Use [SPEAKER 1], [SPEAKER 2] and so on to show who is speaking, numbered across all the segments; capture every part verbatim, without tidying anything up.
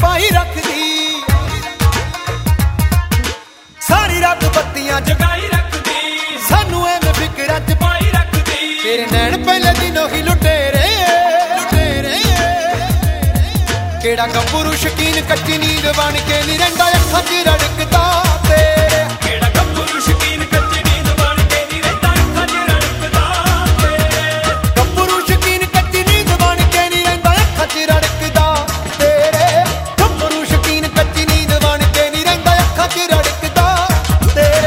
[SPEAKER 1] पाई रखदी, सारी रात बत्तियां जगाई रखदी, सानू एवें फिकरां च पाई रखदी। तेरे नैन पहले दिनों ही लुटेरे लुटेरे, केड़ा गब्बरू शकीन कच्ची नींद बन के नी रहिंदा अखां च रड़कदा तेरे। केड़ा गब्बरू शकीन कच्ची नींद बन के नी रहिंदा अखां च रड़कदा तेरे। गब्बरू शकीन कच्ची नींद बन के नी रहिंदा अखां च रड़कदा तेरे। गब्बरू शकीन कच्ची नींद बन के नी रहिंदा अखां च रड़कदा तेरे।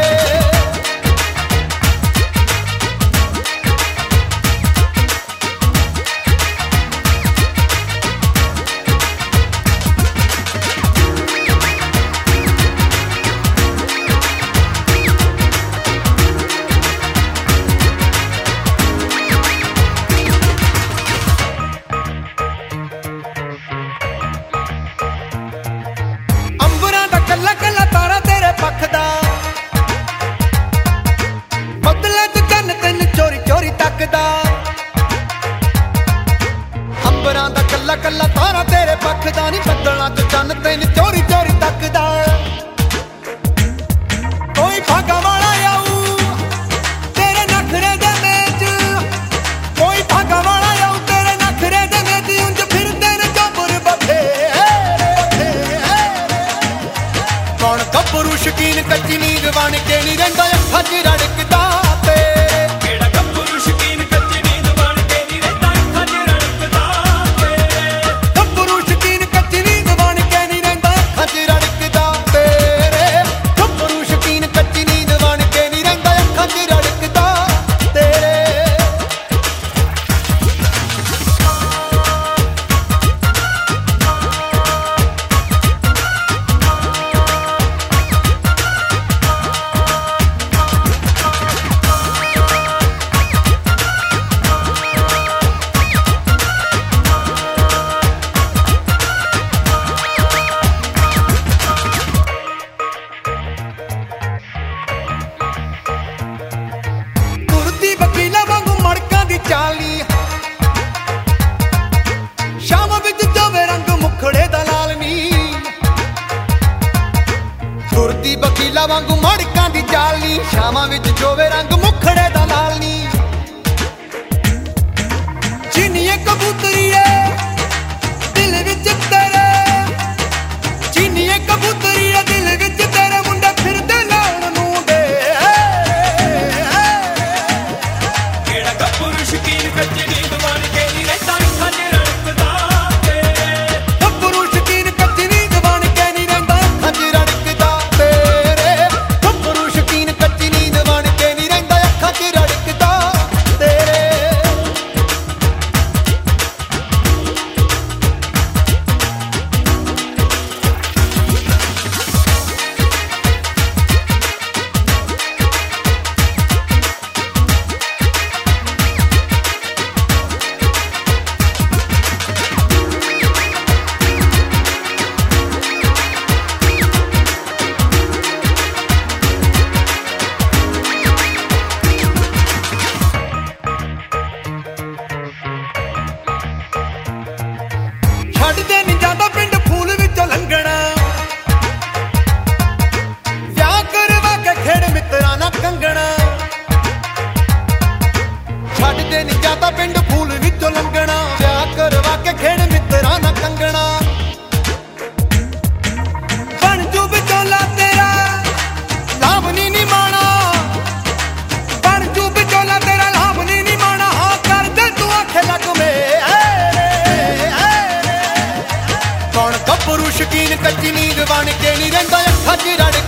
[SPEAKER 1] कल्ला कल्ला तारा तेरे पख दा, बदले तू चन्न तेन चोरी चोरी तकदा। अंबरां दा कल्ला कल्ला तारा तेरे पख दा नी, बदलां तू चन्न तेन चोरी चोरी तकदा। कोई भागा वाला आऊ तेरे नखरे दे मेच, कोई भागा वाला आऊ तेरे नखरे दे मेच, उंज फिरदे ने जबर बथे। कौन गब्बरू शकीन कच्ची नींद बन के नी रहिंदा अखां च रड़कदा तेरे। केड़ा गब्बरू शकीन कच्ची नींद बन के नी रहिंदा अखां च रड़कदा तेरे। गब्बरू शकीन कच्ची नींद बन के नी रहिंदा अखां च रड़कदा तेरे। गब्बरू शकीन कच्ची नींद बन के नी रहिंदा अखां च रड़कदा तेरे। चाली शाम विच जोवे रंग मुखड़े दा लाल नी, तुरदी वकीला वांगू मड़कां दी चाली, शाम विच जोवे रंग मुखड़े दा लाल नी। चीनीए कबूतरीए दिल विच तेरे, चीनीए कबूतरीए दिल विच तेरे, मुंडे फिरदे लाउण नूं दे। केड़ा गब्बरू शकीन कच्ची नींद बन के नी रहिंदा अखां च रड़कदा तेरे। गब्बरू शकीन कच्ची नींद बन के नी रहिंदा अखां च रड़कदा तेरे। गब्बरू शकीन कच्ची नींद बन के नी रहिंदा अखां च रड़कदा तेरे। छड्डदे नी जांदा पिंड फूल विचों लंघना, विआह करवा के खेड़ मित्रां नाल कंगना। छड्डदे नी जांदा पिंड फूल विचों लंघना, विआह करवा के खेड़ मित्रां नाल कंगना। बन जू विचोला तेरा लावनी नी माना, बन जू विचोला तेरा लावनी नी माना। हाँ कर दे तू आखे लग में। कौन गब्बरू शकीन कच्ची नींद बन के नी रहिंदा अखां च रड़कदा